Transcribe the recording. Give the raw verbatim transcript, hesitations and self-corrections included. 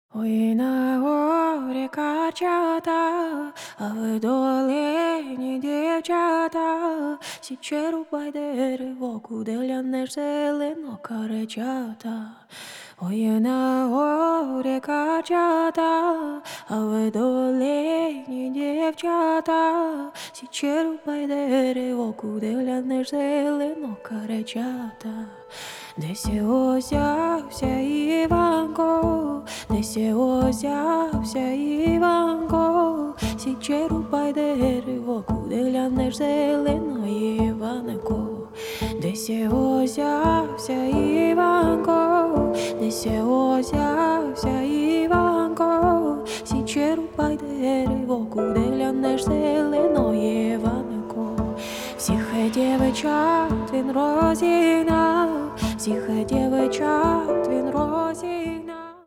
Ой, на горі качата, а в долині дівчата, січе рубай дерево, куди лянеш зелено каречата. Ой, на горі качата, а в долині дівчата, січе рубай дерево, куди лянеш зелено каречата. Десь озявся Іванко, десь озявся Іванко, січе рубай дерево, куди лянеш зелено, Іванко. Десь озявся Іванко, десь озявся Іванко, січе рубай дерево, куди лянеш зелено, Іванко. Всіх дівчат він розігнав, всіх